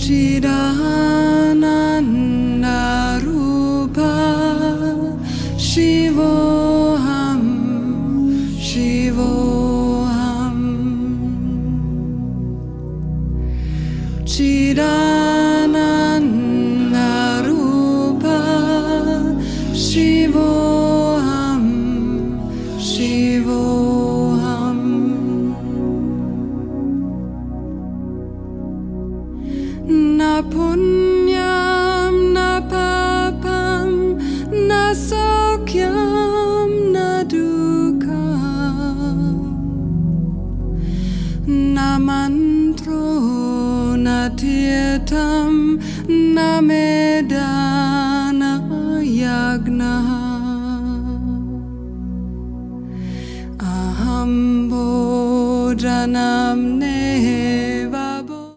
Chidanandarupa Shivoham Shivoham Chidanandarupa Shivoham Shivoham Na punyam na papam na saukyam na dukkam na mantro na tirtam na medana yagna aham bodhanam